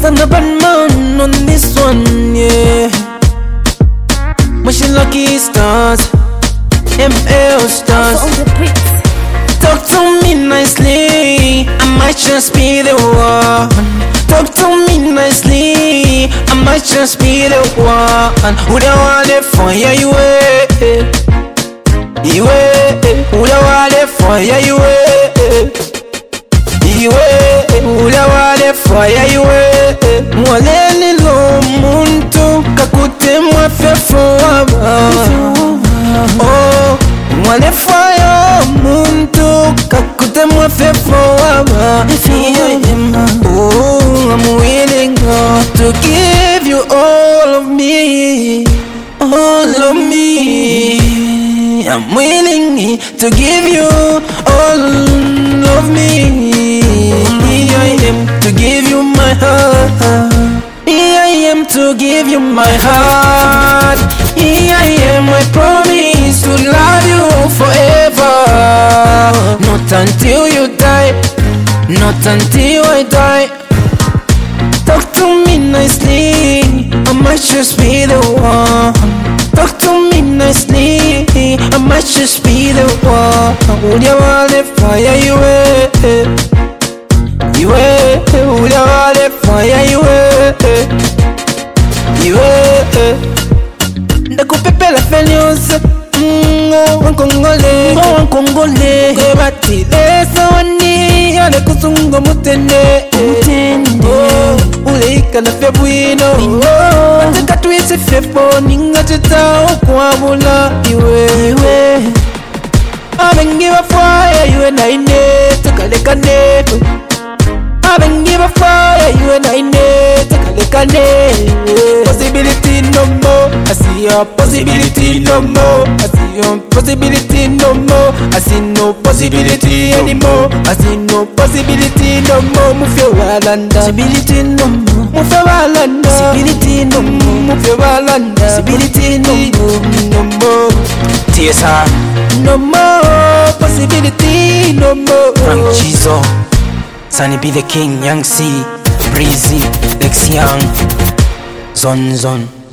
I'm the bad man on this one, yeah. Wishing lucky stars, ML stars. Talk to me nicely, I might just be the one. Talk to me nicely, I might just be the one. Who the want it for ya, you wait. You wait, who the want it for ya, you wait. You wait, who the want it for ya, you wait. Mwaleni lo muntu, kakute mwafefu waba. Oh, mwale fire muntu, kakute mwafefu waba. Oh, I'm willing to give you all of me, all of me. I'm willing to give you all of me. Here I am to give you my heart. Here I am to give you my heart. Here I am, I promise to love you forever. Not until you die, not until I die. Talk to me nicely, I might just be the one. Talk to me nicely, I might just be the one. Would you want the fire you wait? You wait, would you want the fire you wait? You wait. Ndakupepela felios, wankongole, wankongole. Kwebatile sawani, yale kusungo mutende. Uleika na febwino, mateka tuise fepo, ninga chita ukwabula. Iwe abengi bafaya, iwe na ine, tukalekane. Abengi bafaya, iwe na ine, tukalekane. Possibility no more, I see your possibility no more. I see your possibility no more. I see no possibility anymore. I see no possibility no more. Move your walanda, possibility no more. Move your walanda, possibility no more. Move your walanda, possibility no more, no more. TSR, no more possibility no more. Frank Chizo, Sunny be the king, Young C, Breezy, Lex Young, Zon Zon.